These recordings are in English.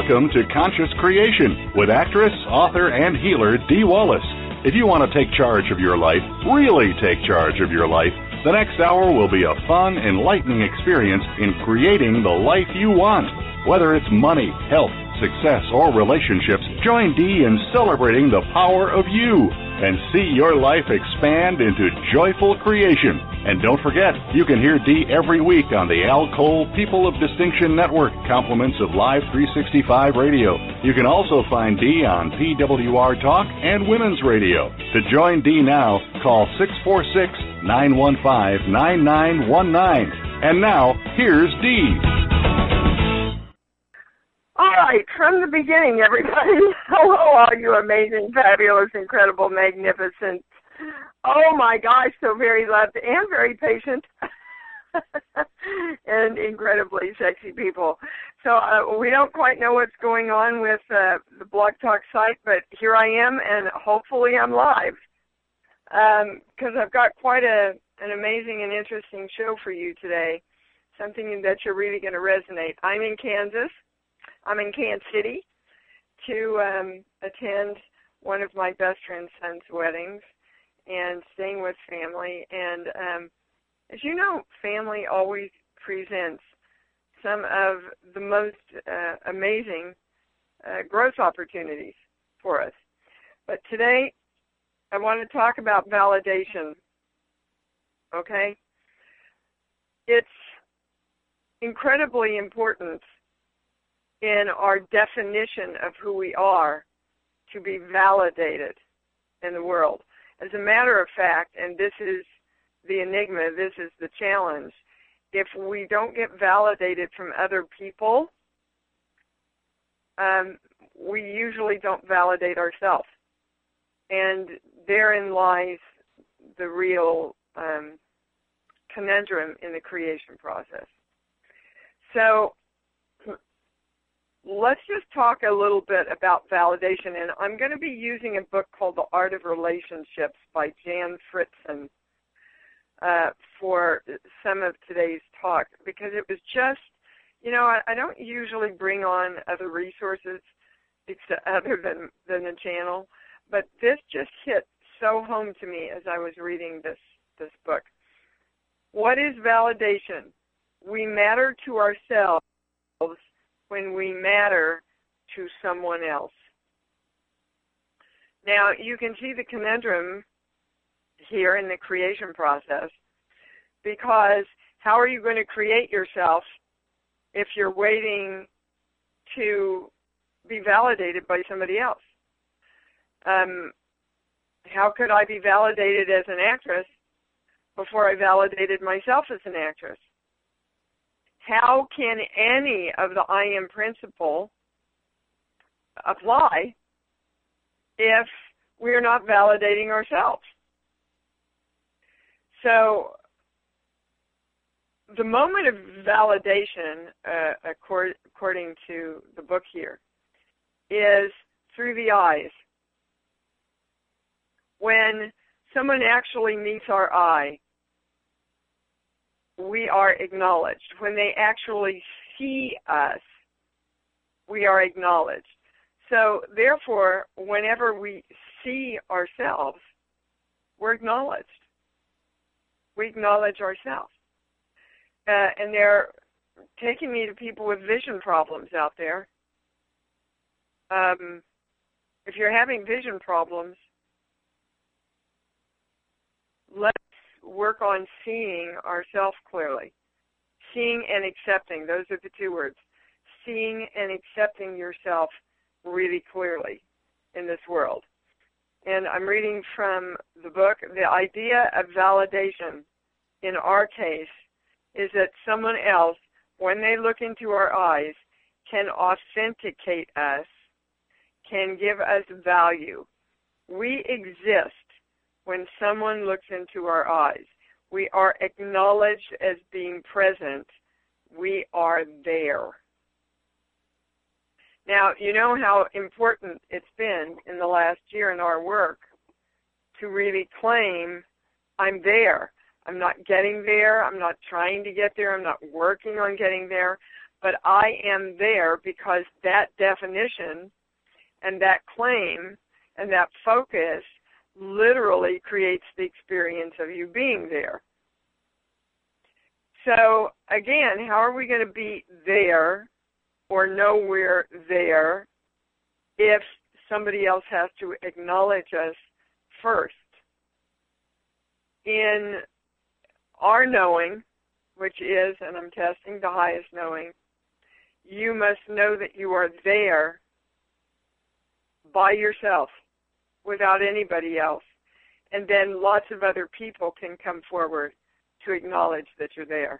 Welcome to Conscious Creation with actress, author, and healer Dee Wallace. If you want to take charge of your life, really take charge of your life, the next hour will be a fun, enlightening experience in creating the life you want. Whether it's money, health, success, or relationships, join Dee in celebrating the power of you and see your life expand into joyful creation. And don't forget, you can hear Dee every week on the Al Cole People of Distinction Network, compliments of Live 365 Radio. You can also find Dee on PWR Talk and Women's Radio. To join Dee now, call 646-915-9919. And now, here's Dee. All right, from the beginning, everybody. Hello, all you amazing, fabulous, incredible, magnificent, oh my gosh, so very loved and very patient and incredibly sexy people. So we don't quite know what's going on with the Blog Talk site, but here I am, and hopefully I'm live because I've got quite an amazing and interesting show for you today, something that you're really going to resonate. I'm in Kansas. I'm in Kansas City to attend one of my best friend's son's weddings and staying with family. And as you know, family always presents some of the most amazing growth opportunities for us. But today, I want to talk about validation, okay? It's incredibly important in our definition of who we are to be validated in the world. As a matter of fact, and this is the enigma, this is the challenge, if we don't get validated from other people, we usually don't validate ourselves. And therein lies the real conundrum in the creation process. So let's just talk a little bit about validation, and I'm going to be using a book called The Art of Relationships by Jan Fritzen for some of today's talk, because it was just, you know, I don't usually bring on other resources other than the channel, but this just hit so home to me as I was reading this book. What is validation? We matter to ourselves when we matter to someone else. Now, you can see the conundrum here in the creation process, because how are you going to create yourself if you're waiting to be validated by somebody else? How could I be validated as an actress before I validated myself as an actress? How can any of the I am principle apply if we're not validating ourselves? So the moment of validation, according to the book here, is through the eyes. When someone actually meets our eye, we are acknowledged. When they actually see us, we are acknowledged. So therefore, whenever we see ourselves, we're acknowledged. We acknowledge ourselves. And they're taking me to people with vision problems out there. If you're having vision problems, let's work on seeing ourselves clearly. Seeing and accepting, those are the two words. Seeing and accepting yourself really clearly in this world. And I'm reading from the book, the idea of validation in our case is that someone else, when they look into our eyes, can authenticate us, can give us value. We exist when someone looks into our eyes. We are acknowledged as being present. We are there. Now, you know how important it's been in the last year in our work to really claim, I'm there. I'm not getting there. I'm not trying to get there. I'm not working on getting there. but I am there because that definition and that claim and that focus literally creates the experience of you being there. So, again, how are we going to be there or know we're there if somebody else has to acknowledge us first? In our knowing, which is, and I'm testing the highest knowing, you must know that you are there by yourself, without anybody else. And then lots of other people can come forward to acknowledge that you're there.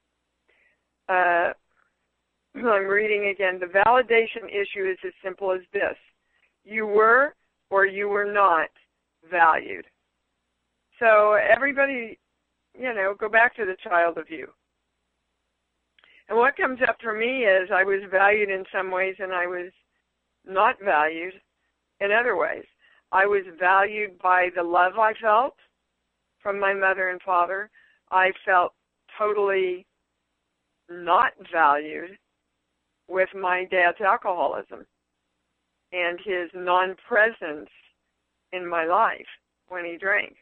I'm reading again. The validation issue is as simple as this. You were or you were not valued. So everybody, go back to the child of you. And what comes up for me is I was valued in some ways and I was not valued in other ways. I was valued by the love I felt from my mother and father. I felt totally not valued with my dad's alcoholism and his non-presence in my life when he drank.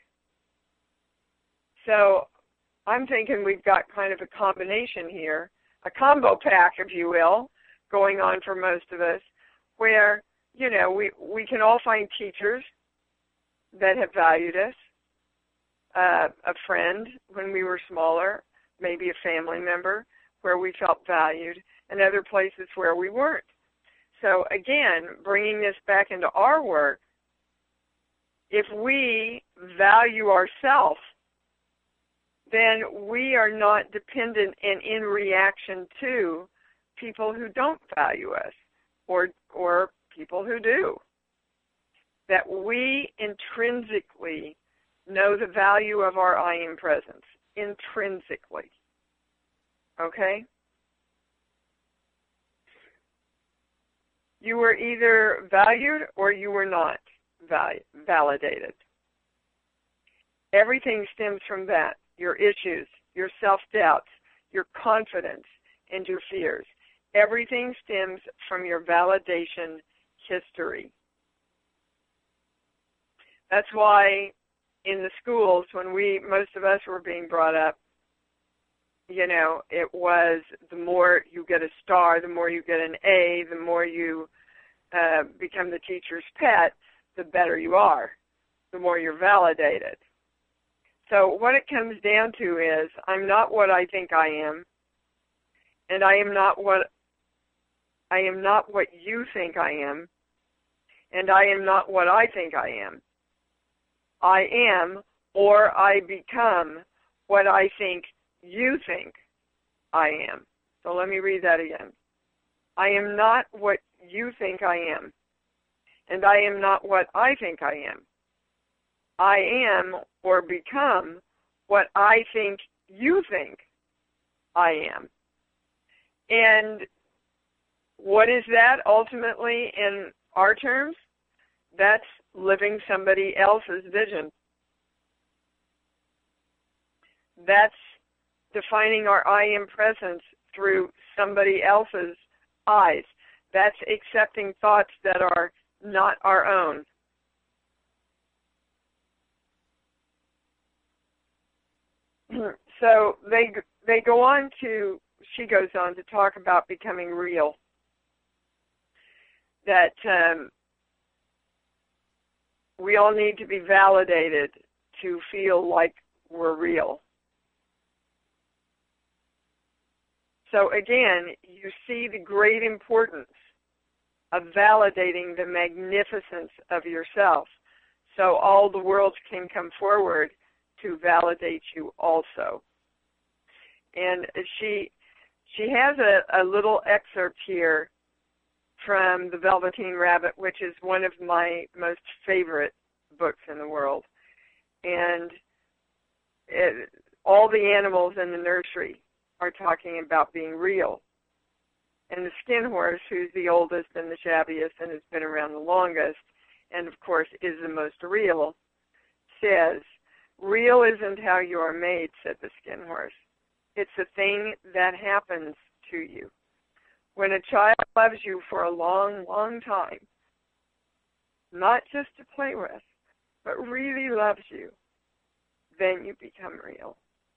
So I'm thinking we've got kind of a combination here, a combo pack, if you will, going on for most of us, where, we can all find teachers that have valued us, a friend when we were smaller, maybe a family member where we felt valued, and other places where we weren't. So again, bringing this back into our work, if we value ourselves, then we are not dependent and in reaction to people who don't value us or people who do. That we intrinsically know the value of our I am presence, intrinsically. Okay? You were either valued or you were not validated. Everything stems from that. Your issues, your self-doubts, your confidence, and your fears. Everything stems from your validation history. That's why in the schools, when most of us were being brought up, it was the more you get a star, the more you get an A, the more you become the teacher's pet, the better you are, the more you're validated. So what it comes down to is I'm not what I think I am, and I am not what you think I am, and I am not what I think I am. I am or I become what I think you think I am. So let me read that again. I am not what you think I am, and I am not what I think I am. I am or become what I think you think I am. And what is that ultimately in our terms? That's living somebody else's vision. That's defining our I am presence through somebody else's eyes. That's accepting thoughts that are not our own. So she goes on to talk about becoming real. That we all need to be validated to feel like we're real. So again, you see the great importance of validating the magnificence of yourself so all the world can come forward to validate you also. And she has a little excerpt here from The Velveteen Rabbit, which is one of my most favorite books in the world. And all the animals in the nursery are talking about being real. And the skin horse, who's the oldest and the shabbiest and has been around the longest, and of course is the most real, says, "Real isn't how you are made," said the skin horse. "It's the thing that happens to you. When a child loves you for a long, long time, not just to play with, but really loves you, then you become real.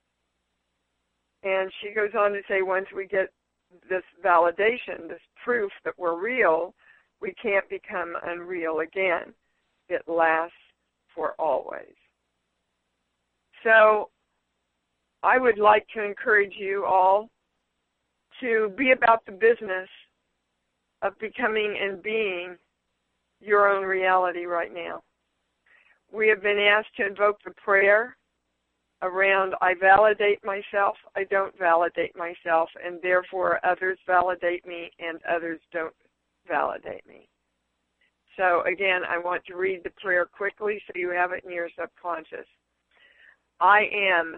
And she goes on to say, once we get this validation, this proof that we're real, we can't become unreal again. It lasts for always. So I would like to encourage you all to be about the business of becoming and being your own reality right now. We have been asked to invoke the prayer around I validate myself, I don't validate myself, and therefore others validate me and others don't validate me. So again, I want to read the prayer quickly so you have it in your subconscious. I am,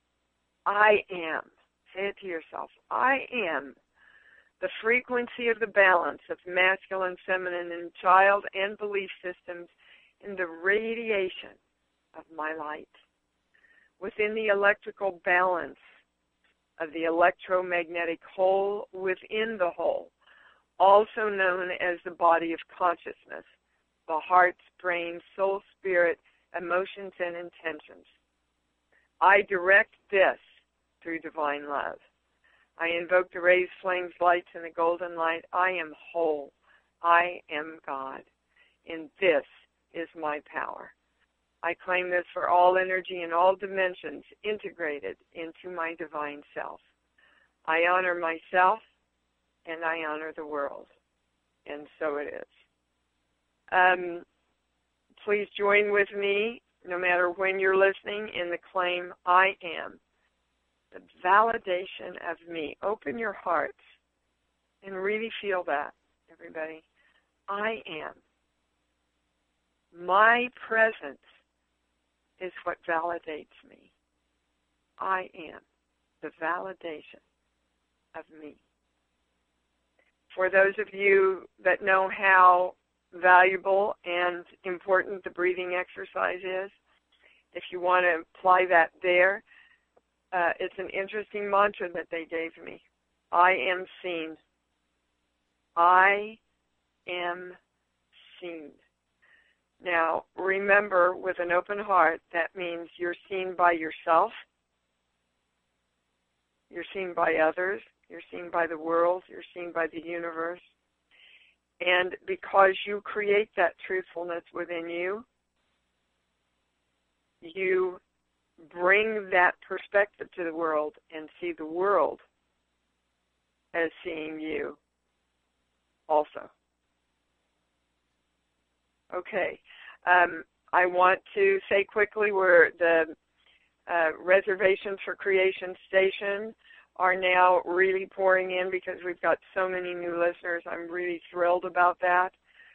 say it to yourself, I am the frequency of the balance of masculine, feminine, and child and belief systems in the radiation of my light. Within the electrical balance of the electromagnetic whole within the whole, also known as the body of consciousness, the heart, brain, soul, spirit, emotions, and intentions. I direct this through divine love. I invoke the rays, flames, lights, and the golden light. I am whole. I am God. And this is my power. I claim this for all energy in all dimensions integrated into my divine self. I honor myself and I honor the world. And so it is. Please join with me, no matter when you're listening, in the claim, I am. The validation of me. Open your hearts and really feel that, everybody. I am. My presence is what validates me. I am the validation of me. For those of you that know how valuable and important the breathing exercise is, if you want to apply that there, it's an interesting mantra that they gave me. I am seen. I am seen. Now, remember, with an open heart, that means you're seen by yourself, you're seen by others, you're seen by the world, you're seen by the universe. And because you create that truthfulness within you, you bring that perspective to the world and see the world as seeing you also. Okay. I want to say quickly where the reservations for Creation Station are now really pouring in because we've got so many new listeners. I'm really thrilled about that.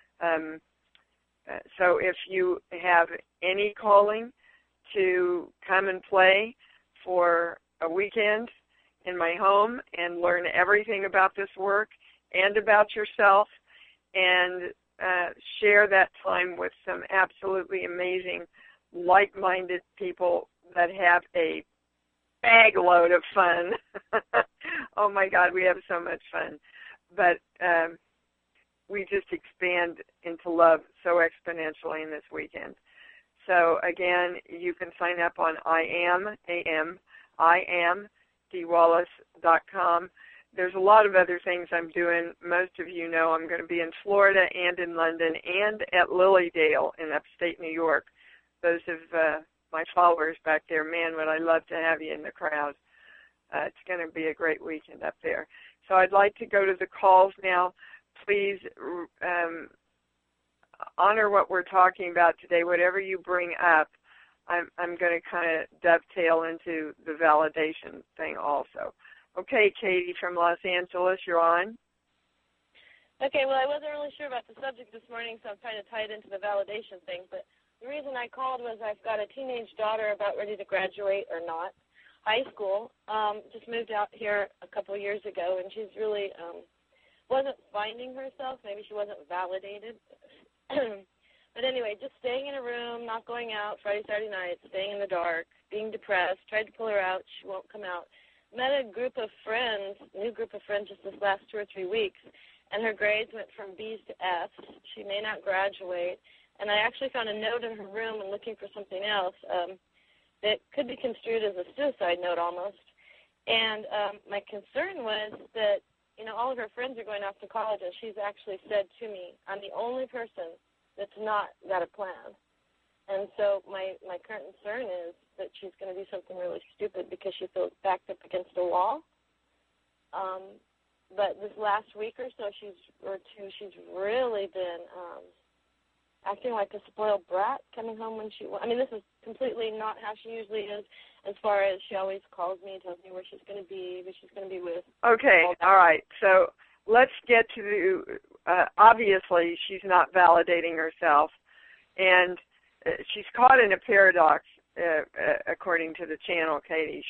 So if you have any calling to come and play for a weekend in my home and learn everything about this work and about yourself and share that time with some absolutely amazing, like-minded people that have a bag load of fun. Oh, my God, we have so much fun. But we just expand into love so exponentially in this weekend. So, again, you can sign up on IamDWallace.com. There's a lot of other things I'm doing. Most of you know I'm going to be in Florida and in London and at Lilydale in upstate New York. Those of my followers back there, man, would I love to have you in the crowd. It's going to be a great weekend up there. So I'd like to go to the calls now. Please honor what we're talking about today. Whatever you bring up, I'm going to kind of dovetail into the validation thing also. Okay, Katie from Los Angeles, you're on. Okay, well, I wasn't really sure about the subject this morning, so I'm trying to tie it into the validation thing. But the reason I called was I've got a teenage daughter about ready to graduate or not, high school. Just moved out here a couple of years ago, and she's really wasn't finding herself. Maybe she wasn't validated. But anyway, just staying in a room, not going out Friday, Saturday night, staying in the dark, being depressed, tried to pull her out. She won't come out. met a group of friends, new group of friends just this last 2 or 3 weeks, and her grades went from B's to F's. She may not graduate. And I actually found a note in her room and looking for something else that could be construed as a suicide note almost. And my concern was that, you know, all of her friends are going off to college, and she's actually said to me, I'm the only person that's not got a plan. And so my current concern is that she's going to do something really stupid because she feels backed up against a wall. But this last week or so, she's really been acting like a spoiled brat, coming home when this is completely not how she usually is, as far as she always calls me, tells me where she's going to be, who she's going to be with. Okay, all right. So let's get to, obviously, she's not validating herself, and she's caught in a paradox, according to the channel, Katie.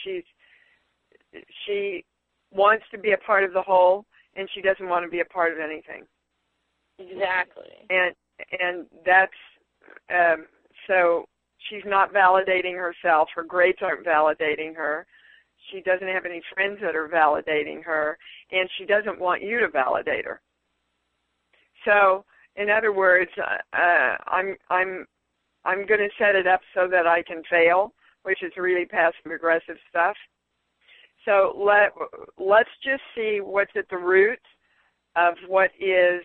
She wants to be a part of the whole, and she doesn't want to be a part of anything. Exactly. And that's, so she's not validating herself. Her grades aren't validating her. She doesn't have any friends that are validating her, and she doesn't want you to validate her. So, in other words, I'm going to set it up so that I can fail, which is really passive-aggressive stuff. So let's just see what's at the root of what is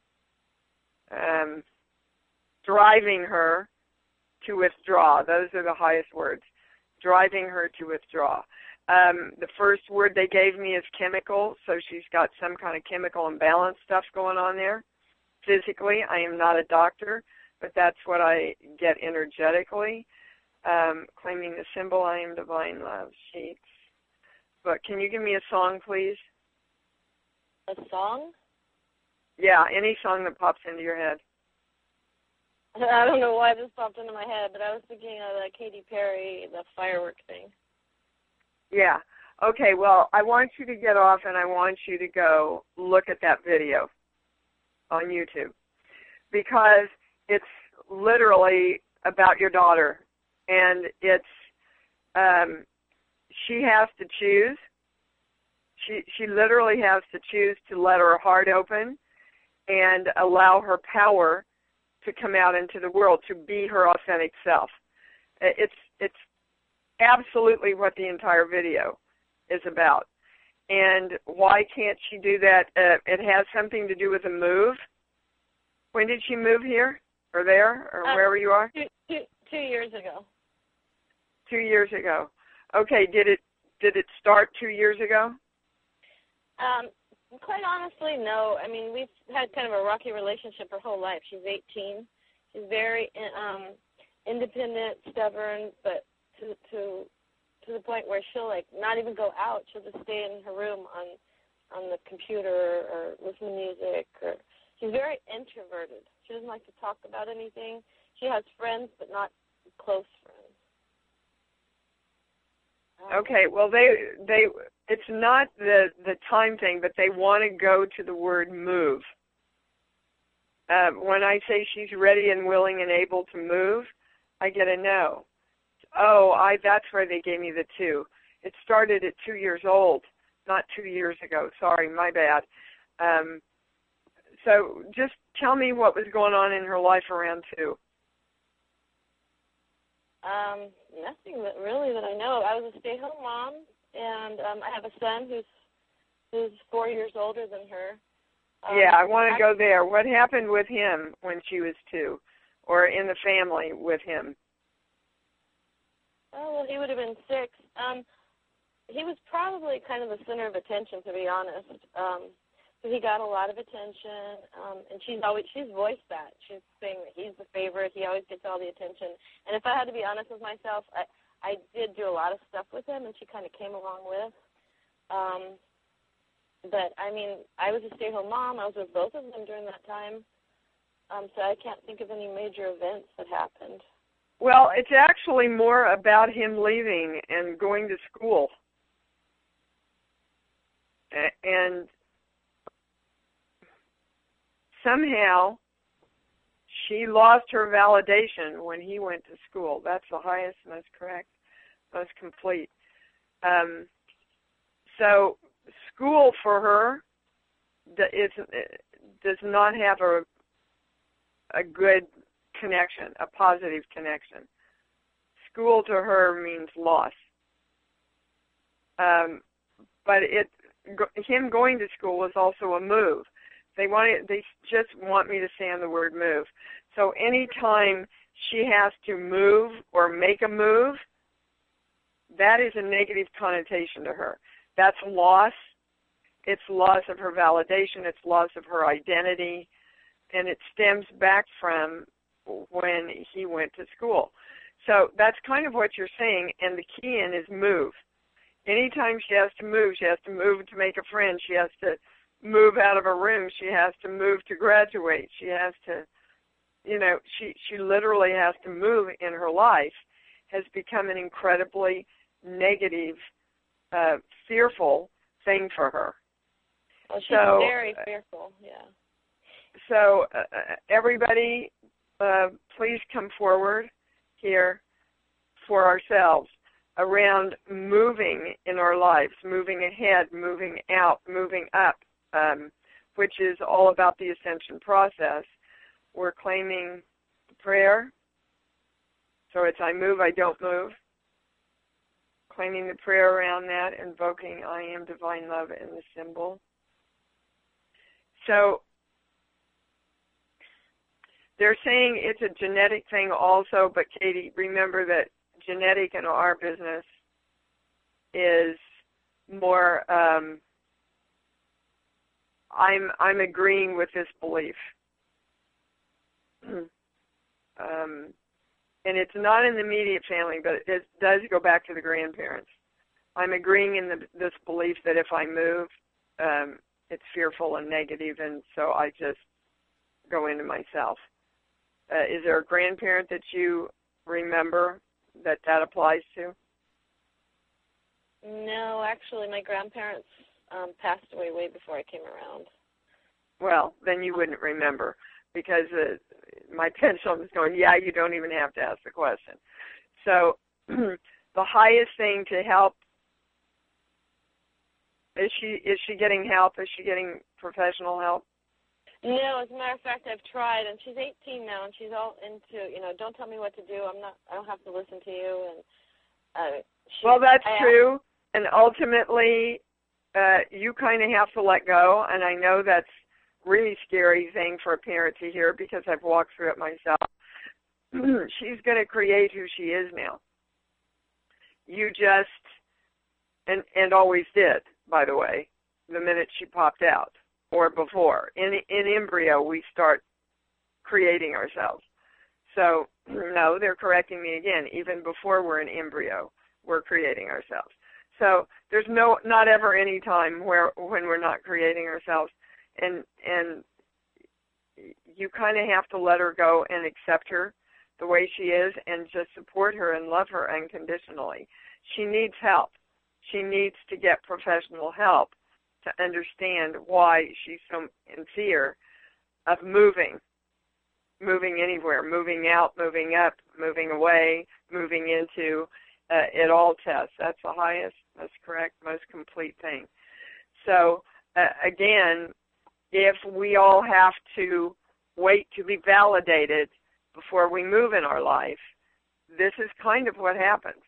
driving her to withdraw. Those are the highest words, driving her to withdraw. The first word they gave me is chemical, so she's got some kind of chemical imbalance stuff going on there. Physically, I am not a doctor, but that's what I get energetically. Claiming the symbol, I am divine love. Sheets. But can you give me a song, please? A song? Yeah, any song that pops into your head. I don't know why this popped into my head, but I was thinking of Katy Perry, the firework thing. Yeah. Okay, well, I want you to get off and I want you to go look at that video on YouTube, because it's literally about your daughter, and it's she has to choose. She literally has to choose to let her heart open and allow her power to come out into the world, to be her authentic self. It's absolutely what the entire video is about. And why can't she do that? It has something to do with a move. When did she move here or there or wherever you are? 2 years ago. 2 years ago. Okay, did it start 2 years ago? Quite honestly, no. I mean, we've had kind of a rocky relationship her whole life. She's 18. She's very independent, stubborn, but to the point where she'll not even go out. She'll just stay in her room on the computer or listen to music. Or she's very introverted. She doesn't like to talk about anything. She has friends, but not close friends. Okay, well, they it's not the time thing, but they want to go to the word move. When I say she's ready and willing and able to move, I get a no. Oh, that's where they gave me the 2. It started at 2 years old, not 2 years ago. Sorry, my bad. So just tell me what was going on in her life around 2. Nothing really that I know of. I was a stay-home mom, and I have a son who's 4 years older than her. Yeah, I want to go there. What happened with him when she was 2, or in the family with him? Oh, well, he would have been 6. He was probably kind of the center of attention, to be honest. So he got a lot of attention, and she's voiced that. She's saying that he's the favorite. He always gets all the attention. And if I had to be honest with myself, I did do a lot of stuff with him, and she kind of came along with. But, I mean, I was a stay-home mom. I was with both of them during that time. So I can't think of any major events that happened. Well, it's actually more about him leaving and going to school. And somehow she lost her validation when he went to school. That's the highest, most correct, most complete. So school for her does not have a good connection, a positive connection. School to her means loss. But him going to school was also a move. They just want me to say on the word move. So anytime she has to move or make a move, that is a negative connotation to her. That's loss. It's loss of her validation. It's loss of her identity. And it stems back from when he went to school. So that's kind of what you're saying, and the key in is move. Anytime she has to move to make a friend. She has to move out of a room. She has to move to graduate. She has to, she literally has to move in her life, has become an incredibly negative, fearful thing for her. Well, she's very fearful, yeah. So everybody, please come forward here for ourselves around moving in our lives, moving ahead, moving out, moving up, which is all about the ascension process. We're claiming the prayer. So it's I move, I don't move. Claiming the prayer around that, invoking I am divine love in the symbol. So they're saying it's a genetic thing also, but Katie, remember that genetic in our business is more, I'm agreeing with this belief. And it's not in the immediate family, but it does go back to the grandparents. I'm agreeing in this belief that if I move, it's fearful and negative, and so I just go into myself. Is there a grandparent that you remember that applies to? No, actually, my grandparents passed away way before I came around. Well, then you wouldn't remember, because my pendulum is going, yeah, you don't even have to ask the question. So the highest thing to help, is she getting help? Is she getting professional help? No, as a matter of fact, I've tried, and she's 18 now, and she's all into, don't tell me what to do. I don't have to listen to you. And well, that's true, and ultimately, you kind of have to let go, and I know that's really scary thing for a parent to hear because I've walked through it myself. She's going to create who she is now. You just, and always did, by the way, the minute she popped out or before. In embryo, we start creating ourselves. So, no, they're correcting me again. Even before we're in embryo, we're creating ourselves. So there's not ever any time when we're not creating ourselves. And you kind of have to let her go and accept her the way she is and just support her and love her unconditionally. She needs help. She needs to get professional help to understand why she's so in fear of moving anywhere, moving out, moving up, moving away, moving into it all test. That's the highest, most correct, most complete thing. So, again, if we all have to wait to be validated before we move in our life, this is kind of what happens,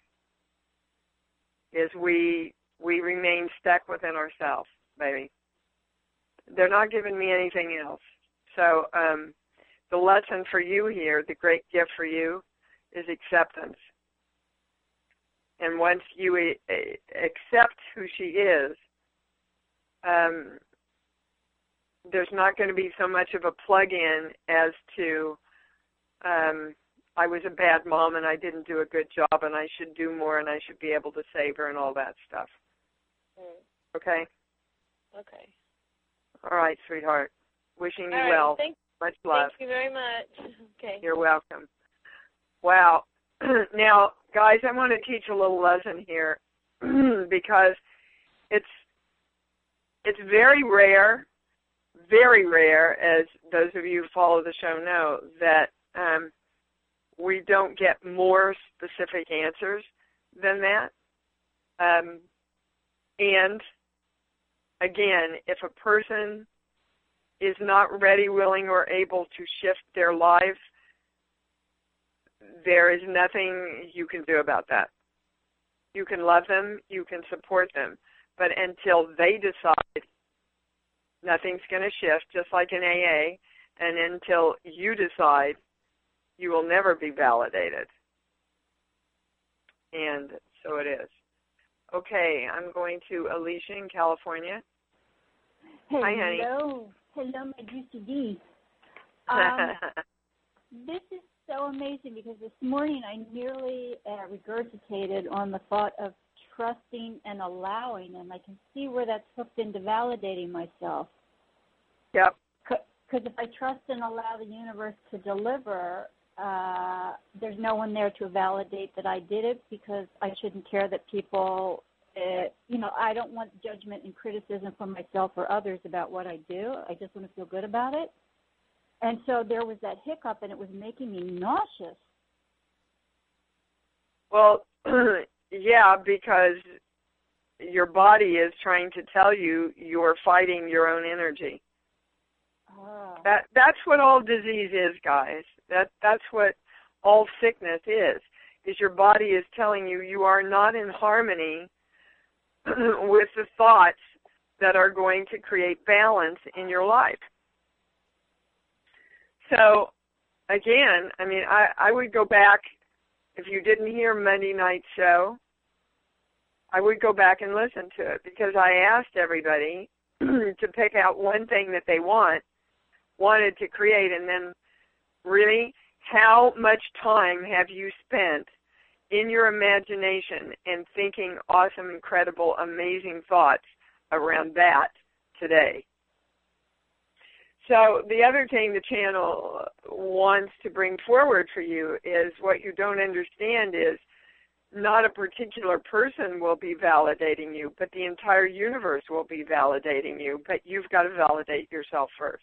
is we remain stuck within ourselves, baby. They're not giving me anything else. So the lesson for you here, the great gift for you, is acceptance. And once you accept who she is, there's not going to be so much of a plug-in as to I was a bad mom and I didn't do a good job and I should do more and I should be able to save her and all that stuff. Okay? Okay. All right, sweetheart. Wishing you right, well. Much love. Thank you very much. Okay. You're welcome. Wow. Now, guys, I want to teach a little lesson here because it's very rare, as those of you who follow the show know, that we don't get more specific answers than that. And again, if a person is not ready, willing, or able to shift their lives, there is nothing you can do about that. You can love them, you can support them, but until they decide, nothing's going to shift, just like in AA, and until you decide, you will never be validated. And so it is. Okay, I'm going to Alicia in California. Hello. Hi, honey. Hello, my juicy D. This is so amazing because this morning I nearly regurgitated on the thought of trusting and allowing, and I can see where that's hooked into validating myself. Yep. Because if I trust and allow the universe to deliver, there's no one there to validate that I did it, because I shouldn't care that people, I don't want judgment and criticism from myself or others about what I do. I just want to feel good about it. And so there was that hiccup, and it was making me nauseous. Well, yeah, because your body is trying to tell you you're fighting your own energy. Oh. That's what all disease is, guys. That's what all sickness is your body is telling you you are not in harmony with the thoughts that are going to create balance in your life. So, again, I mean, I would go back, if you didn't hear Monday night's show, I would go back and listen to it, because I asked everybody to pick out one thing that they wanted to create, and then really, how much time have you spent in your imagination and thinking awesome, incredible, amazing thoughts around that today? So the other thing the channel wants to bring forward for you is, what you don't understand is not a particular person will be validating you, but the entire universe will be validating you, but you've got to validate yourself first.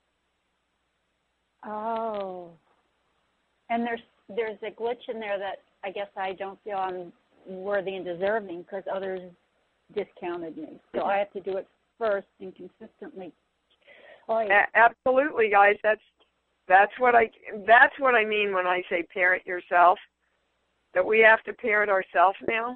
Oh. And there's a glitch in there that I guess I don't feel I'm worthy and deserving, because others discounted me. So I have to do it first and consistently. Oh, yeah. Absolutely, guys. That's what I mean when I say parent yourself. That we have to parent ourselves now.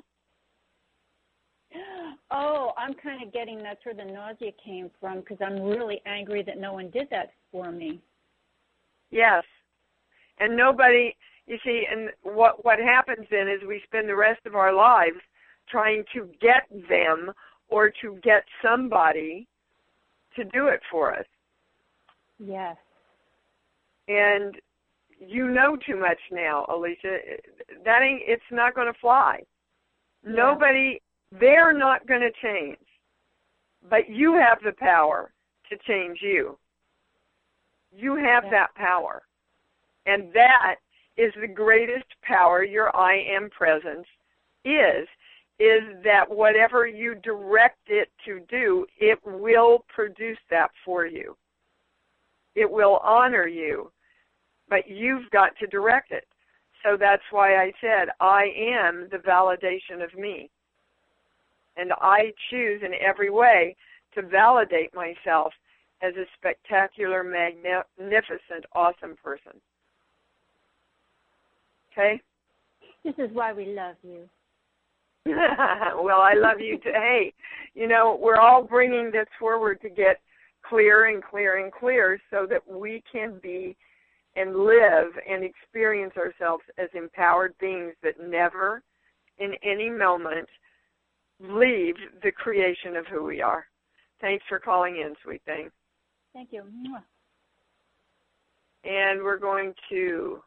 Oh, I'm kind of getting that's where the nausea came from, because I'm really angry that no one did that for me. Yes. And nobody, you see, and what happens then is we spend the rest of our lives trying to get them or to get somebody to do it for us. Yes. And you know too much now, Alicia. It's not going to fly. Yeah. Nobody, they're not going to change. But you have the power to change you. You have that power. And that is the greatest power your I Am presence is that whatever you direct it to do, it will produce that for you. It will honor you, but you've got to direct it. So that's why I said I am the validation of me. And I choose in every way to validate myself as a spectacular, magnificent, awesome person. Okay? This is why we love you. Well, I love you too. Hey, we're all bringing this forward to get clearer and clearer and clearer, so that we can be and live and experience ourselves as empowered beings that never, in any moment, leave the creation of who we are. Thanks for calling in, sweet thing. Thank you. And we're going to,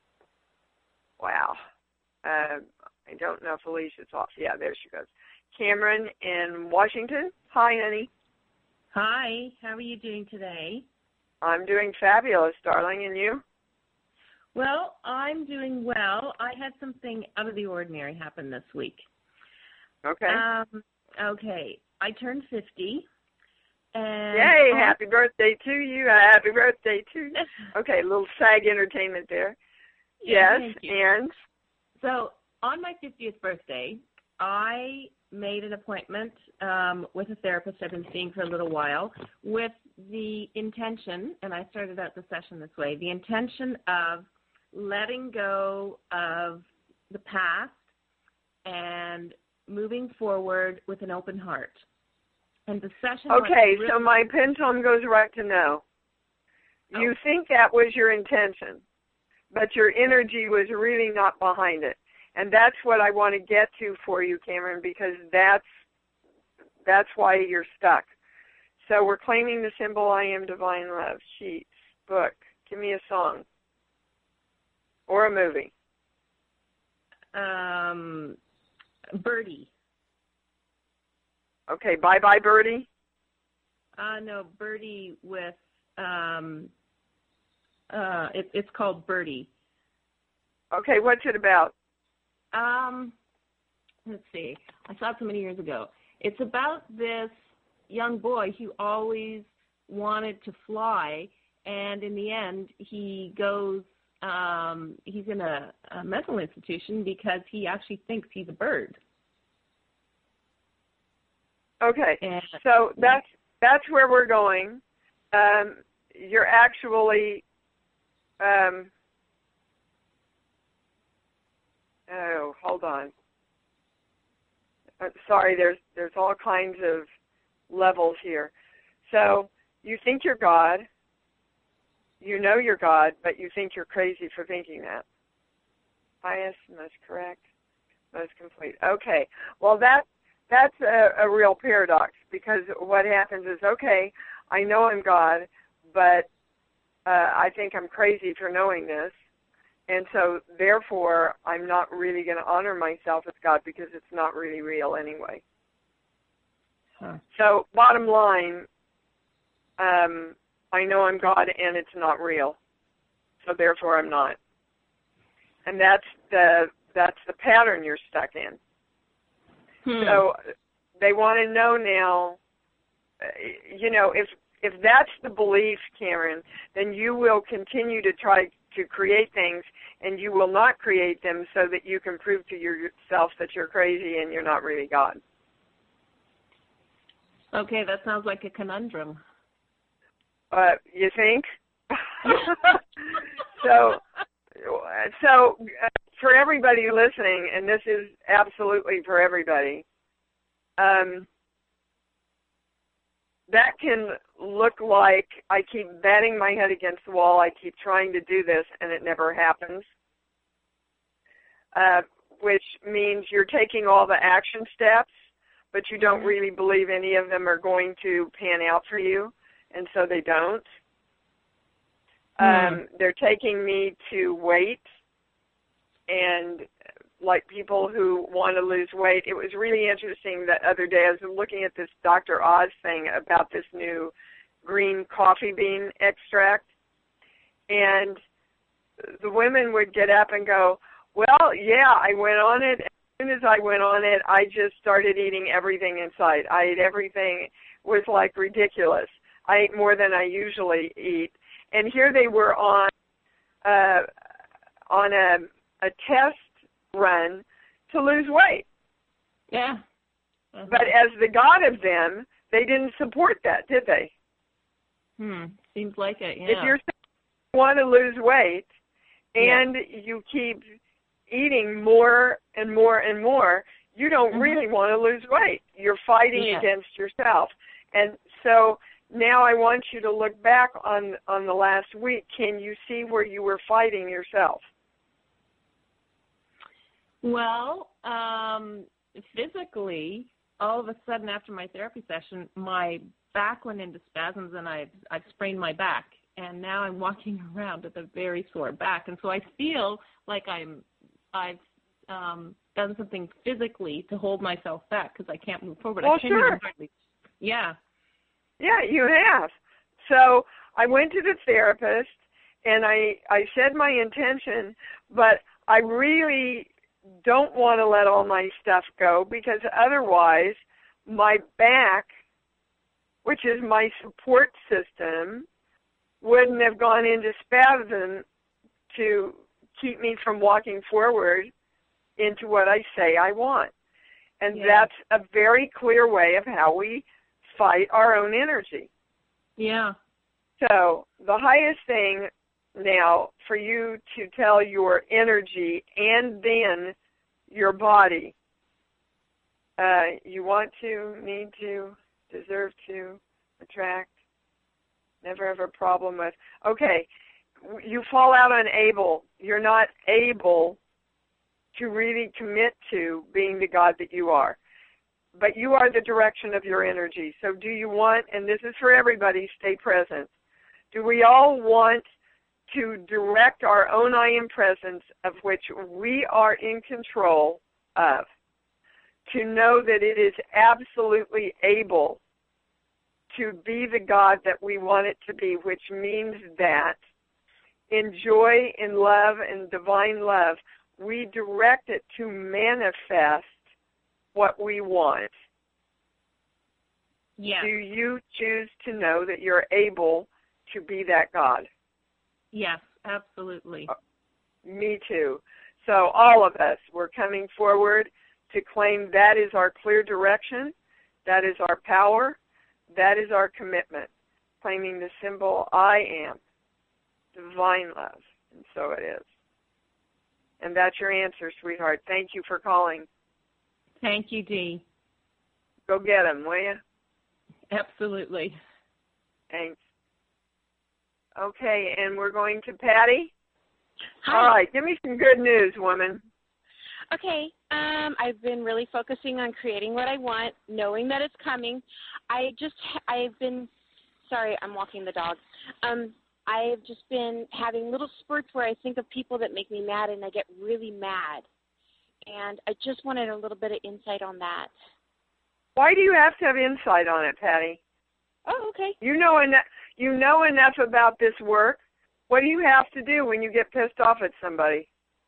I don't know if Alicia's off. Yeah, there she goes. Cameron in Washington. Hi, honey. Hi, how are you doing today? I'm doing fabulous, darling, and you? Well, I'm doing well. I had something out of the ordinary happen this week. Okay. Okay, I turned 50. And yay, happy birthday to you. Happy birthday to you. Okay, a little SAG entertainment there. Yeah, yes, thank you. And? So, on my 50th birthday, I made an appointment with a therapist I've been seeing for a little while with the intention, and I started out the session this way, the intention of letting go of the past and moving forward with an open heart. And the session Okay, so my pendulum goes right to no. You think that was your intention, but your energy was really not behind it. And that's what I want to get to for you, Cameron, because that's why you're stuck. So we're claiming the symbol I am divine love, sheets, book. Give me a song. Or a movie. Birdie. Okay, Bye-Bye Birdie? No, Birdie with, it's called Birdie. Okay, what's it about? Let's see. I saw it so many years ago. It's about this young boy who always wanted to fly, and in the end, he goes, he's in a mental institution because he actually thinks he's a bird. Okay, so that's where we're going. You're actually, oh, hold on. Sorry, there's all kinds of levels here. So you think you're God. You know you're God, but you think you're crazy for thinking that. Highest, most correct, most complete. Okay, well that's a real paradox, because what happens is, okay, I know I'm God, but I think I'm crazy for knowing this, and so therefore I'm not really going to honor myself as God because it's not really real anyway. Huh. So bottom line, I know I'm God and it's not real, so therefore I'm not. And that's the pattern you're stuck in. So they want to know now, if that's the belief, Cameron, then you will continue to try to create things, and you will not create them so that you can prove to yourself that you're crazy and you're not really God. Okay, that sounds like a conundrum. You think? So for everybody listening, and this is absolutely for everybody, that can look like I keep batting my head against the wall, I keep trying to do this, and it never happens, which means you're taking all the action steps, but you don't really believe any of them are going to pan out for you, and so they don't. They're taking me to weight, and like people who want to lose weight. It was really interesting the other day. I was looking at this Dr. Oz thing about this new green coffee bean extract, and the women would get up and go, well, yeah, I went on it. As soon as I went on it, I just started eating everything in sight. I ate everything. It was like ridiculous. I ate more than I usually eat. And here they were on a test run to lose weight. Yeah. But as the God of them, they didn't support that, did they? Seems like it, yeah. If you're saying you want to lose weight and you keep eating more and more and more, you don't really want to lose weight. You're fighting against yourself. And so now I want you to look back on the last week. Can you see where you were fighting yourself? Well, physically, all of a sudden after my therapy session, my back went into spasms and I've sprained my back. And now I'm walking around with a very sore back. And so I feel like I've done something physically to hold myself back because I can't move forward. Well, I can't sure. Yeah. Yeah, you have. So I went to the therapist, and I said my intention, but I really don't want to let all my stuff go because otherwise my back, which is my support system, wouldn't have gone into spasm to keep me from walking forward into what I say I want. And that's a very clear way of how we fight our own energy. Yeah. So the highest thing now for you to tell your energy and then your body, you want to, need to, deserve to, attract, never have a problem with. Okay, you fall out unable. You're not able to really commit to being the God that you are. But you are the direction of your energy. So do you want, and this is for everybody, stay present. Do we all want to direct our own I Am presence, of which we are in control of, to know that it is absolutely able to be the God that we want it to be, which means that in joy, in love, in divine love, we direct it to manifest what we want. Yeah. Do you choose to know that you're able to be that God? Yes, absolutely. Me too. So all of us, we're coming forward to claim that is our clear direction, that is our power, that is our commitment, claiming the symbol I am, divine love, and so it is. And that's your answer, sweetheart. Thank you for calling. Thank you, Dee. Go get him, will you? Absolutely. Thanks. Okay, and we're going to Patty. Hi. All right, give me some good news, woman. Okay, I've been really focusing on creating what I want, knowing that it's coming. I've been, sorry, I'm walking the dog. I've just been having little spurts where I think of people that make me mad, and I get really mad. And I just wanted a little bit of insight on that. Why do you have to have insight on it, Patty? Oh, okay. You know enough about this work. What do you have to do when you get pissed off at somebody?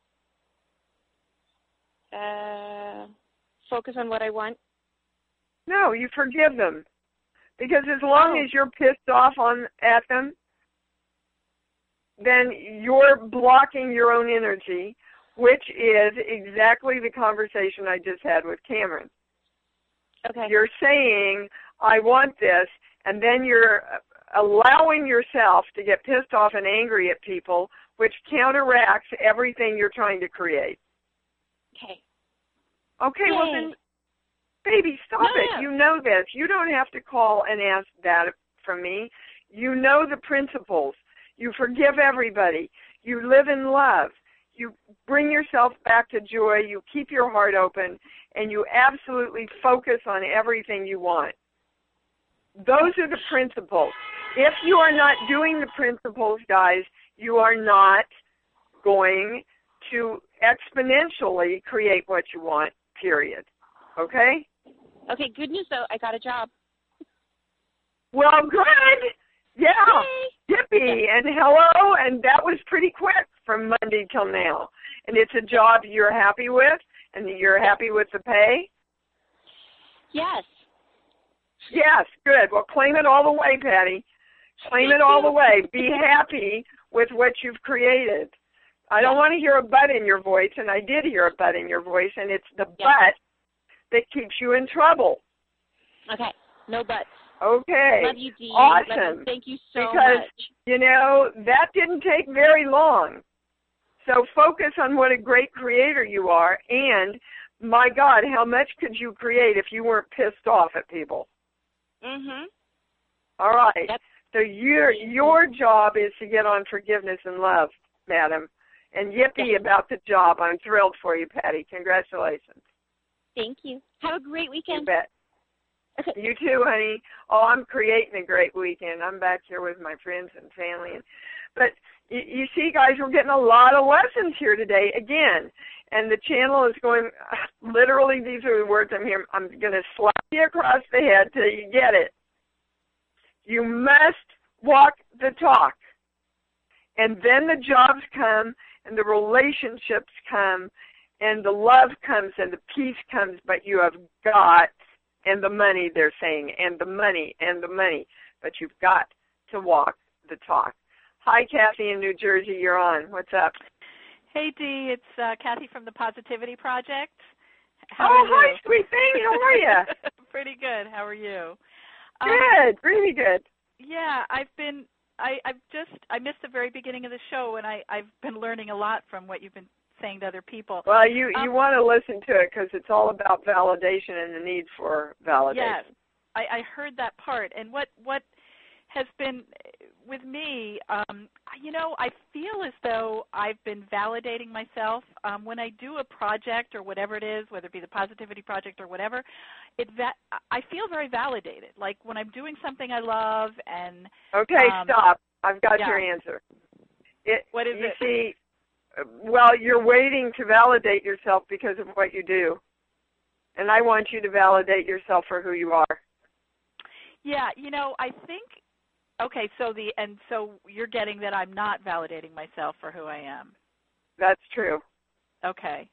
Focus on what I want. No, you forgive them. Because as long as you're pissed off at them, then you're blocking your own energy, which is exactly the conversation I just had with Cameron. Okay. You're saying, I want this, and then you're allowing yourself to get pissed off and angry at people, which counteracts everything you're trying to create. Okay. Okay, Yay. well then, baby, stop it. You know this. You don't have to call and ask that from me. You know the principles. You forgive everybody. You live in love. You bring yourself back to joy. You keep your heart open, and you absolutely focus on everything you want. Those are the principles. If you are not doing the principles, guys, you are not going to exponentially create what you want, period. Okay? Okay, good news, though. I got a job. Well, good. Yeah. Yay. Yippee. And hello. And that was pretty quick from Monday till now. And it's a job you're happy with, and you're happy with the pay? Yes. Yes, good. Well, claim it all the way, Patty. Claim it all the way. Be happy with what you've created. I don't want to hear a but in your voice, and I did hear a but in your voice, and it's the but that keeps you in trouble. Okay, no buts. Okay. Love you, Dee. Awesome. Love you. Thank you so much. Because, you know, that didn't take very long. So focus on what a great creator you are, and, my God, how much could you create if you weren't pissed off at people? Mm-hmm. All right. Yep. So your job is to get on forgiveness and love, madam. And yippee about the job. I'm thrilled for you, Patty. Congratulations. Thank you. Have a great weekend. You bet. You too, honey. Oh, I'm creating a great weekend. I'm back here with my friends and family. But you see, guys, we're getting a lot of lessons here today, again. And the channel is going, literally, these are the words I'm hearing. I'm going to slap you across the head till you get it. You must walk the talk. And then the jobs come, and the relationships come, and the love comes, and the peace comes, but you have got, and the money, they're saying, and the money, but you've got to walk the talk. Hi, Kathy in New Jersey, you're on. What's up? Hey, Dee, it's Kathy from the Positivity Project. How are you? Hi, sweet thing. How are you? Pretty good. How are you? Good, really good. Yeah, I missed the very beginning of the show, and I've been learning a lot from what you've been saying to other people. Well, you want to listen to it because it's all about validation and the need for validation. Yes, I heard that part, and what has been with me, I feel as though I've been validating myself when I do a project or whatever it is, whether it be the Positivity Project or whatever. I feel very validated. Like when I'm doing something I love and. Okay, stop. I've got your answer. What is it? You see, well, you're waiting to validate yourself because of what you do, and I want you to validate yourself for who you are. Yeah, I think. Okay, so you're getting that I'm not validating myself for who I am. That's true. Okay.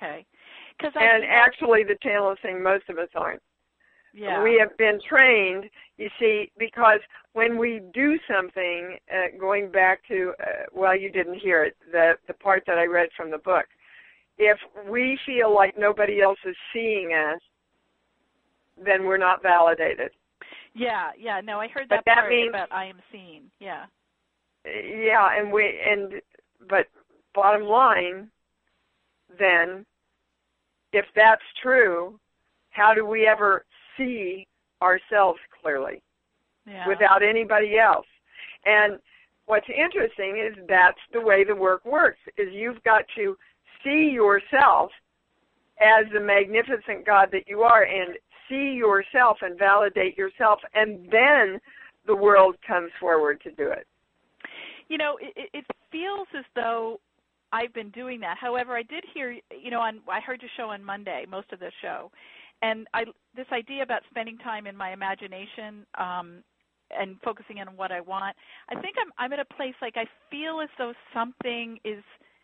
Actually, the channel is saying most of us aren't. Yeah. We have been trained, you see, because when we do something, going back to, you didn't hear it, the part that I read from the book. If we feel like nobody else is seeing us, then we're not validated. Yeah, no, I heard that part about I am seen. Yeah. Yeah, but bottom line, then, if that's true, how do we ever see ourselves clearly without anybody else? And what's interesting is that's the way the work works, is you've got to see yourself as the magnificent God that you are and see yourself and validate yourself, and then the world comes forward to do it. It feels as though I've been doing that. However, I did hear, I heard your show on Monday, most of the show, and this idea about spending time in my imagination and focusing on what I want. I think I'm at a place like I feel as though something is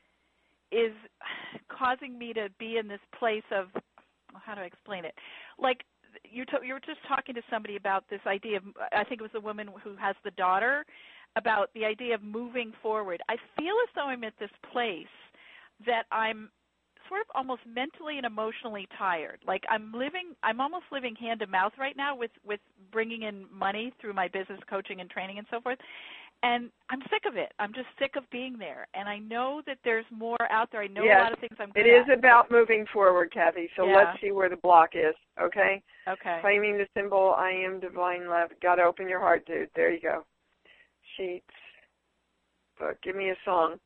causing me to be in this place of, how do I explain it? Like you were just talking to somebody about this idea of, I think it was the woman who has the daughter, about the idea of moving forward. I feel as though I'm at this place that I'm sort of almost mentally and emotionally tired. Like I'm almost living hand to mouth right now with bringing in money through my business coaching and training and so forth. And I'm sick of it. I'm just sick of being there. And I know that there's more out there. I know a lot of things I'm good at. It is about moving forward, Kathy. So let's see where the block is, okay? Okay. Claiming the symbol, I am divine love. Got to open your heart, dude. There you go. Sheets. Book. Give me a song.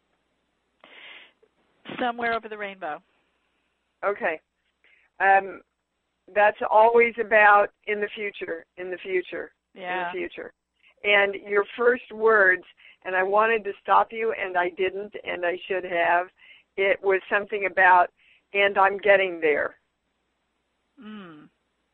Somewhere Over the Rainbow. Okay. That's always about in the future. Yeah. In the future. And your first words, and I wanted to stop you, and I didn't, and I should have. It was something about, and I'm getting there. Mm.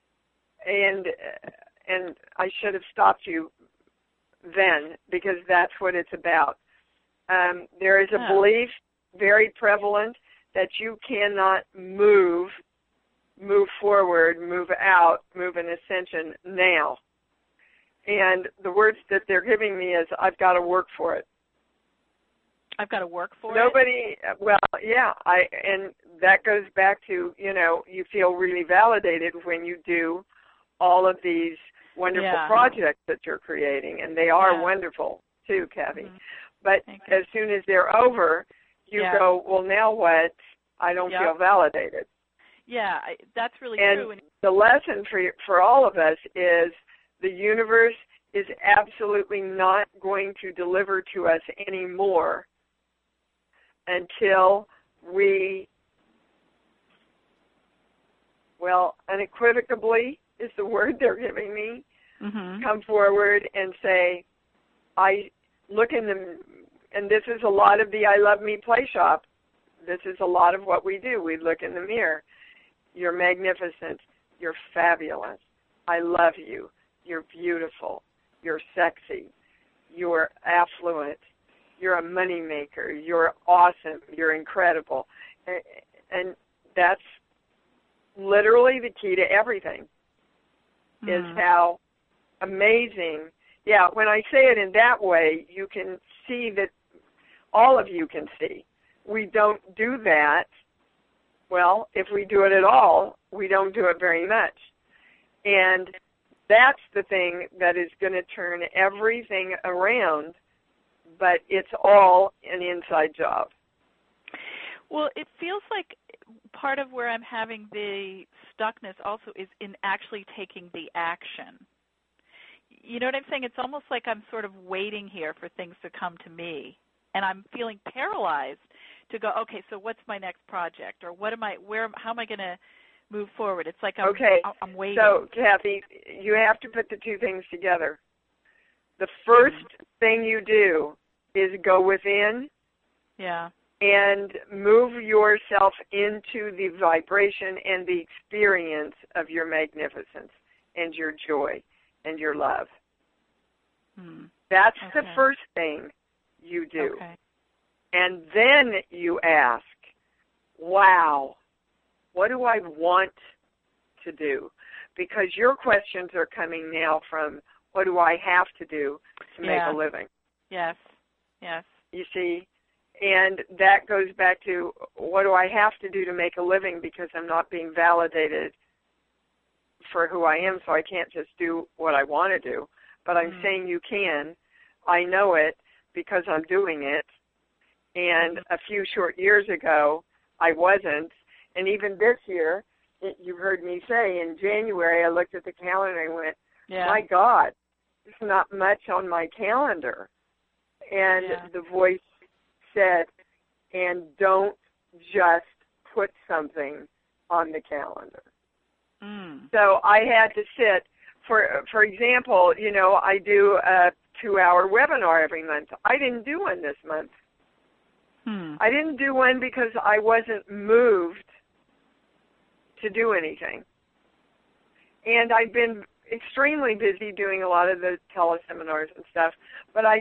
And I should have stopped you then, because that's what it's about. There is a belief, very prevalent, that you cannot move forward, move out, move an ascension now. And the words that they're giving me is, I've got to work for it. I've got to work for it? And that goes back to, you feel really validated when you do all of these wonderful projects that you're creating, and they are wonderful too, Kathy. Mm-hmm. But as soon as they're over, you go, well, now what? I don't feel validated. Yeah, that's really true. And the lesson for all of us is the universe is absolutely not going to deliver to us anymore until we, unequivocally is the word they're giving me, come forward and say, I look in the, and this is a lot of the I Love Me Play Shop. This is a lot of what we do. We look in the mirror. You're magnificent. You're fabulous. I love you. You're beautiful. You're sexy. You're affluent. You're a moneymaker. You're awesome. You're incredible. And that's literally the key to everything, is how amazing. Yeah, when I say it in that way, you can see that all of you can see. We don't do that Well, if we do it at all, we don't do it very much. And that's the thing that is going to turn everything around, but it's all an inside job. Well, it feels like part of where I'm having the stuckness also is in actually taking the action. You know what I'm saying? It's almost like I'm sort of waiting here for things to come to me, and I'm feeling paralyzed to go, okay, so what's my next project, or how am I going to move forward? It's like I'm waiting. So, Kathy, you have to put the two things together. The first thing you do is go within and move yourself into the vibration and the experience of your magnificence and your joy and your love. That's the first thing you do. Okay. And then you ask, wow, what do I want to do? Because your questions are coming now from, what do I have to do to make a living? Yes. You see? And that goes back to, what do I have to do to make a living, because I'm not being validated for who I am, so I can't just do what I want to do. But I'm saying you can. I know it because I'm doing it. And a few short years ago, I wasn't. And even this year, you heard me say, in January, I looked at the calendar and went, my God, there's not much on my calendar. And the voice said, and don't just put something on the calendar. So I had to sit. For example, I do a 2-hour webinar every month. I didn't do one this month. I didn't do one because I wasn't moved to do anything. And I've been extremely busy doing a lot of the teleseminars and stuff, but I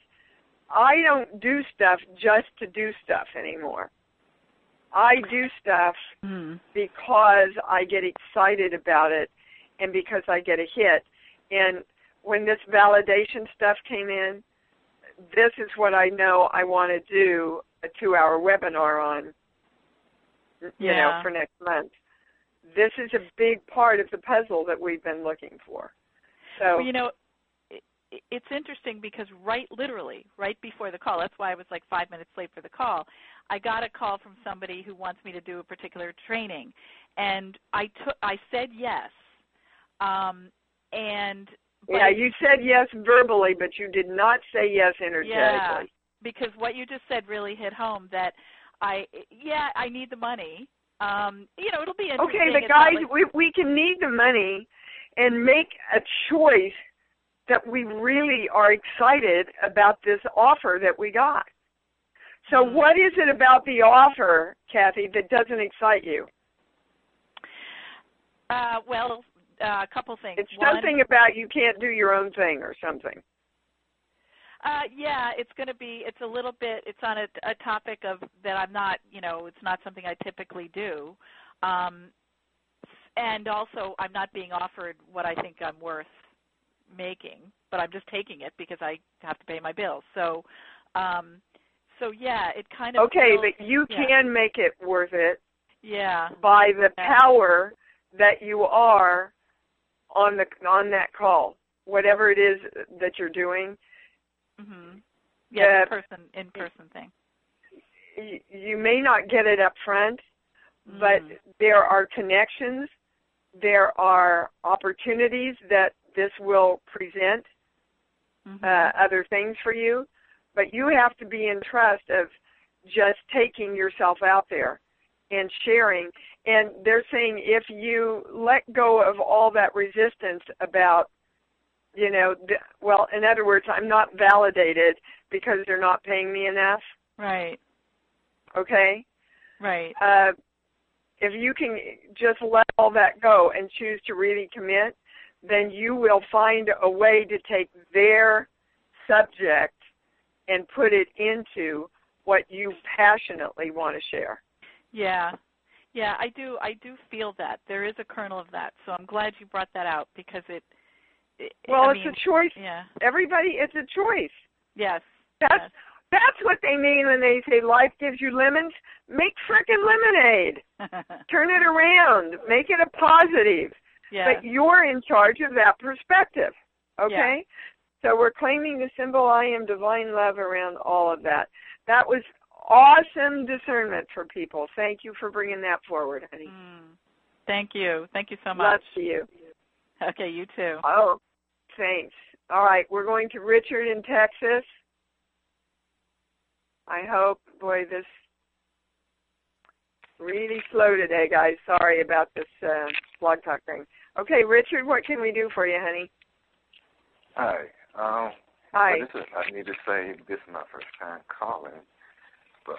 don't do stuff just to do stuff anymore. I do stuff because I get excited about it and because I get a hit. And when this validation stuff came in, this is what I know I want to do a 2-hour webinar on, for next month. This is a big part of the puzzle that we've been looking for. So, it's interesting because literally right before the call, that's why I was like 5 minutes late for the call, I got a call from somebody who wants me to do a particular training, and I said yes. You said yes verbally, but you did not say yes energetically. Yeah, because what you just said really hit home, that I need the money. It'll be interesting. Okay, but guys, we can need the money and make a choice that we really are excited about this offer that we got. So what is it about the offer, Kathy, that doesn't excite you? A couple things. It's something about you can't do your own thing or something. It's a little bit, it's on a topic of that I'm not, it's not something I typically do. And also I'm not being offered what I think I'm worth making, but I'm just taking it because I have to pay my bills. So it kind of but you can make it worth it. Yeah. By the power that you are on that call, whatever it is that you're doing. Yeah, in-person thing. You may not get it up front, but there are connections, there are opportunities that this will present, other things for you, but you have to be in trust of just taking yourself out there and sharing. And they're saying if you let go of all that resistance about, in other words, I'm not validated because they're not paying me enough. Right. Okay? Right. If you can just let all that go and choose to really commit, then you will find a way to take their subject and put it into what you passionately want to share. Yeah, I do feel that. There is a kernel of that. So I'm glad you brought that out because it's a choice. Yeah. Everybody, it's a choice. Yes. That's what they mean when they say life gives you lemons. Make frickin' lemonade. Turn it around. Make it a positive. Yeah. But you're in charge of that perspective. Okay? Yeah. So we're claiming the symbol I am divine love around all of that. That was awesome discernment for people. Thank you for bringing that forward, honey. Thank you. Thank you so much. Love to you. Okay, you too. Oh, thanks. All right, we're going to Richard in Texas. I hope, boy, this really slow today, guys. Sorry about this Blog Talk thing. Okay, Richard, what can we do for you, honey? Hi. Hi. Well, I need to say this is my first time calling, but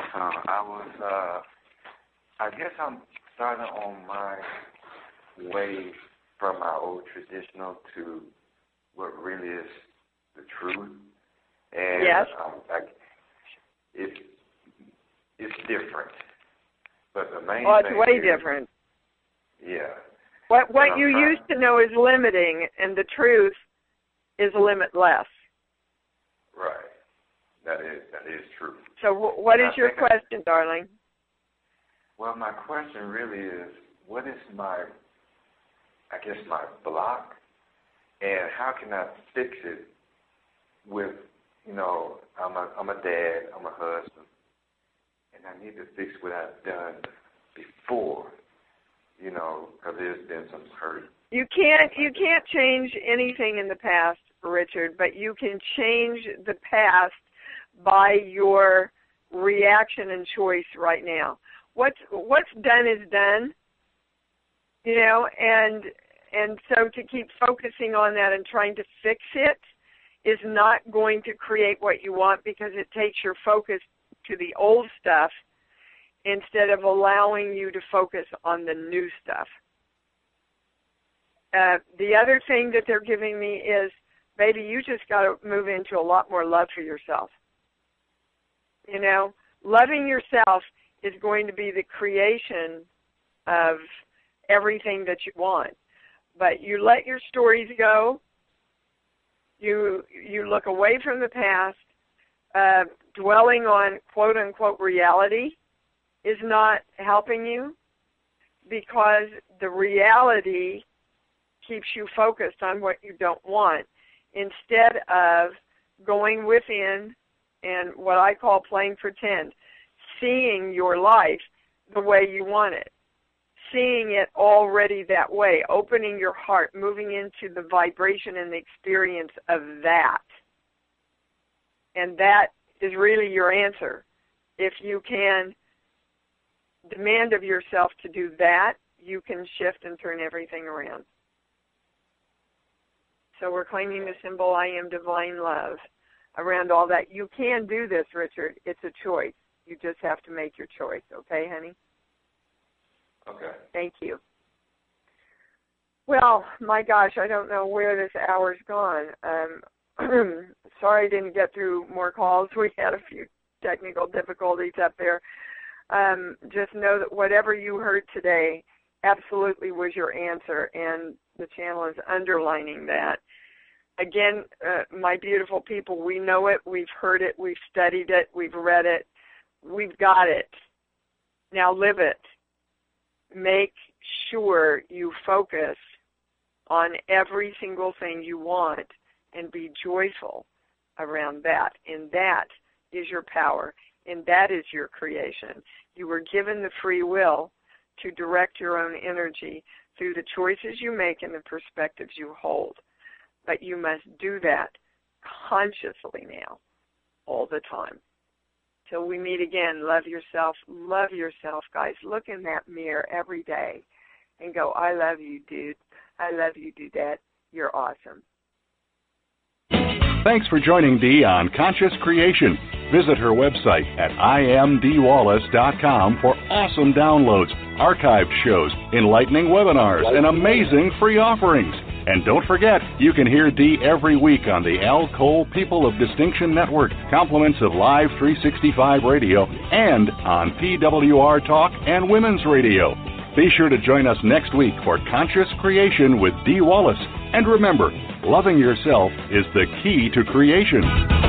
I guess I'm starting on my way from my old traditional to what really is the truth. And yes. It's different. But the main it's thing way is, different. Yeah. What you used to know is limiting, and the truth is limitless. Right. That is true. So what is your question, darling? Well, my question really is, what is my block, and how can I fix it with, I'm a dad, I'm a husband, and I need to fix what I've done before, because there's been some hurt. You can't change anything in the past, Richard, but you can change the past by your reaction and choice right now. What's done is done, and so to keep focusing on that and trying to fix it is not going to create what you want, because it takes your focus to the old stuff instead of allowing you to focus on the new stuff. The other thing that they're giving me is, baby, you just got to move into a lot more love for yourself. Loving yourself is going to be the creation of everything that you want. But you let your stories go. You look away from the past. Dwelling on quote-unquote reality is not helping you, because the reality keeps you focused on what you don't want instead of going within and what I call playing pretend, seeing your life the way you want it, seeing it already that way, opening your heart, moving into the vibration and the experience of that. And that is really your answer. If you can demand of yourself to do that, you can shift and turn everything around. So we're claiming the symbol I am divine love around all that. You can do this, Richard. It's a choice. You just have to make your choice. Okay, honey? Okay. Thank you. Well, my gosh, I don't know where this hour's gone. Sorry I didn't get through more calls. We had a few technical difficulties up there. Just know that whatever you heard today absolutely was your answer, and the channel is underlining that. Again, my beautiful people, we know it, we've heard it, we've studied it, we've read it, we've got it. Now live it. Make sure you focus on every single thing you want and be joyful around that. And that is your power, and that is your creation. You were given the free will to direct your own energy through the choices you make and the perspectives you hold. But you must do that consciously now, all the time. Till we meet again, love yourself, guys. Look in that mirror every day and go, I love you, dude. I love you, dudette. You're awesome. Thanks for joining Dee on Conscious Creation. Visit her website at imdwallace.com for awesome downloads, archived shows, enlightening webinars, and amazing free offerings. And don't forget, you can hear Dee every week on the Al Cole People of Distinction Network, compliments of Live 365 Radio, and on PWR Talk and Women's Radio. Be sure to join us next week for Conscious Creation with Dee Wallace. And remember, loving yourself is the key to creation.